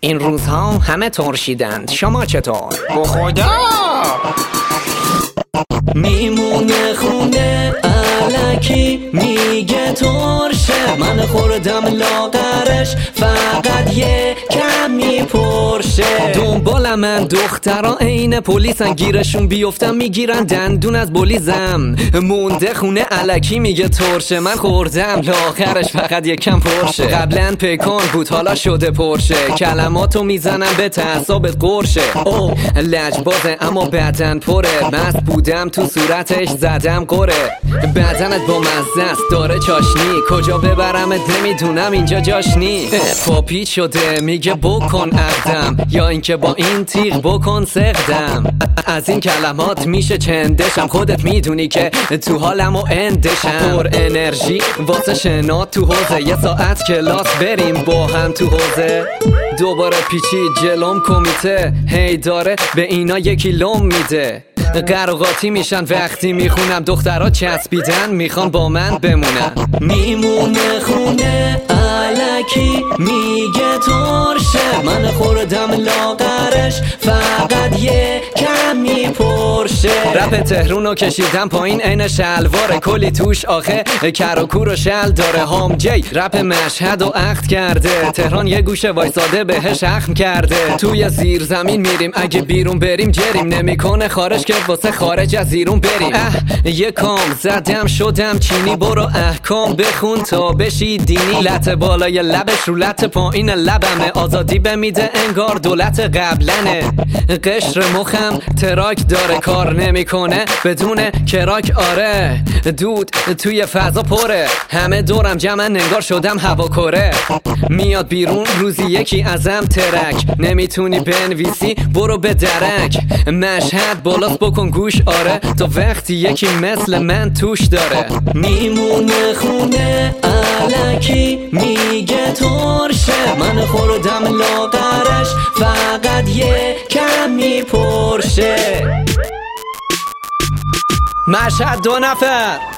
این روزها همه ترشیدند، شما چطور؟ خدا میمونه خونه الکی میگه ترشه، من خوردم لاغرش فقط یه کم میپرشه. دنبال من دخترا عین پلیسن، گیرشون بیفتم میگیرن دندون از بولیزم. مونده خونه الکی میگه ترشه، من خوردم لاغرش فقط یه کم پرشه. قبلا پیکان بود حالا شده پرشه، کلماتو میزنم به تعصابت قرشه. او لجبازه اما بدن پره، مست بودم تو صورتش زدم قره. بدنت با مزه است داره چاشنی، کجا ببرمت نمیدونم اینجا جاش نی. پاپیت شده میگه بکن عقدم، یا اینکه با این تیغ بکن سقدم. از این کلمات میشه چندشم، خودت میدونی که تو حالم و اندشم. پر انرژی واسه شنا تو حوزه، یه ساعت کلاس بریم با هم تو حوزه. دوباره پیچید جلوم کمیته، هی داره به اینا یکی لوم میده. قراقاتی میشن وقتی میخونم، دخترها چسبیدن میخوان با من بمونن. میمونه خونه الکی میگه ترشه، من خوردم لاغرش فقط یه کم میپرشه. رپ تهرونو کشیدم پایین عین شلواره، کلی توش آخه کر و کور و شل داره. هام جی رپ مشهد و عقد کرده، تهران یه گوشه وایساده بهش اخم کرده. توی زیر زمین میریم اگه بیرون بریم جریم، نمیکنه خارج که واسه خارج از ایرون بریم. یه کام زدم شدم چینی، برو احکام بخون تا بشی دینی. لط بالای لبش رو لط پایین لبمه، آزادی بمیده انگار دولت قبلنه. قشر مخم تراک داره، کار نمیکنه بدون کراک. آره دود توی فضا پره، همه دورم جمعن انگار شدم هواکره. میاد بیرون روزی یکی ازم ترک، نمیتونی بنویسی برو به درک. مشهد بالاست بکن گوش، آره تا وقتی یکی مثل من توش داره. میمونه خونه الکی میگه ترشه، من خوردم لاغرش فقط یه کم میپرشه. مشهد 2 نفر